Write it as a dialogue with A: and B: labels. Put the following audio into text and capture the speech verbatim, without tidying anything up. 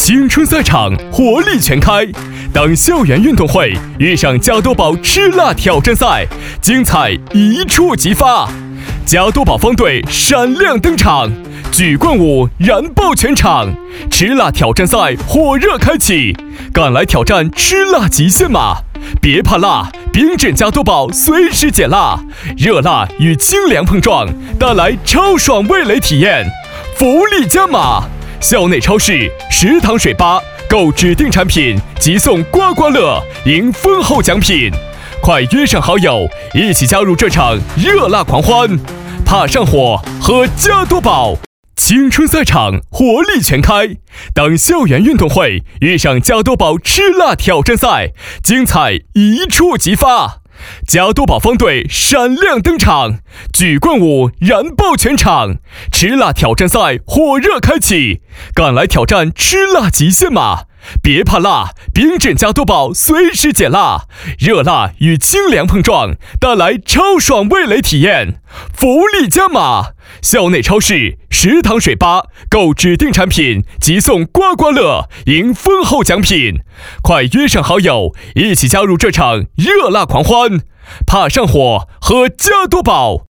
A: 青春赛场活力全开，当校园运动会遇上加多宝吃辣挑战赛，精彩一触即发。加多宝方队闪亮登场，举冠舞燃爆全场，吃辣挑战赛火热开启，赶来挑战吃辣极限吗？别怕辣，冰镇加多宝随时解辣，热辣与清凉碰撞，带来超爽味蕾体验，福利加码！校内超市、食堂水吧购指定产品即送刮刮乐，赢丰厚奖品。快约上好友，一起加入这场热辣狂欢！怕上火，喝加多宝。青春赛场活力全开，当校园运动会遇上加多宝吃辣挑战赛，精彩一触即发。加多宝方队闪亮登场，举冠舞燃爆全场，吃辣挑战赛火热开启，赶来挑战吃辣极限吗？别怕辣，冰镇加多宝随时解辣，热辣与清凉碰撞，带来超爽味蕾体验，福利加码！校内超市、食堂水吧购指定产品即送刮刮乐，赢丰厚奖品。快约上好友，一起加入这场热辣狂欢！怕上火，喝加多宝。